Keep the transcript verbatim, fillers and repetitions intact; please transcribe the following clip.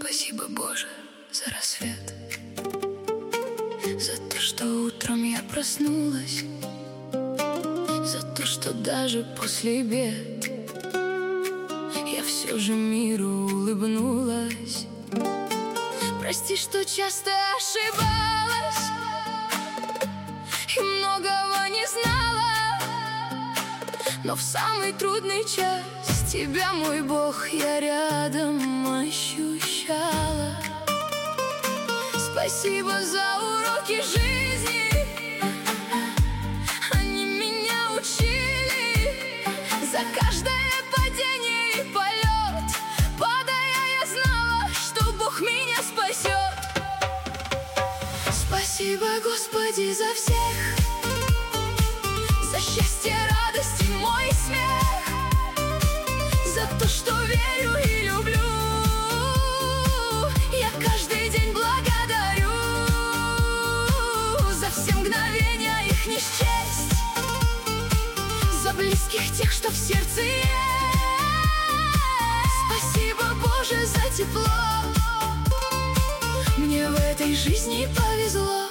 Спасибо, Боже, за рассвет, за то, что утром я проснулась, за то, что даже после бед я все же миру улыбнулась. Прости, что часто ошибалась и многого не знала, но в самый трудный час тебя, мой Бог, я рядом ощущала. Спасибо за уроки жизни, они меня учили. За каждое падение и полет, падая, я знала, что Бог меня спасет. Спасибо, Господи, за всех, за счастье, радость и мой смех, за то, что верю и люблю. Я каждый день благодарю за все мгновения, их не счесть, за близких, тех, что в сердце есть. Спасибо, Боже, за тепло, мне в этой жизни повезло.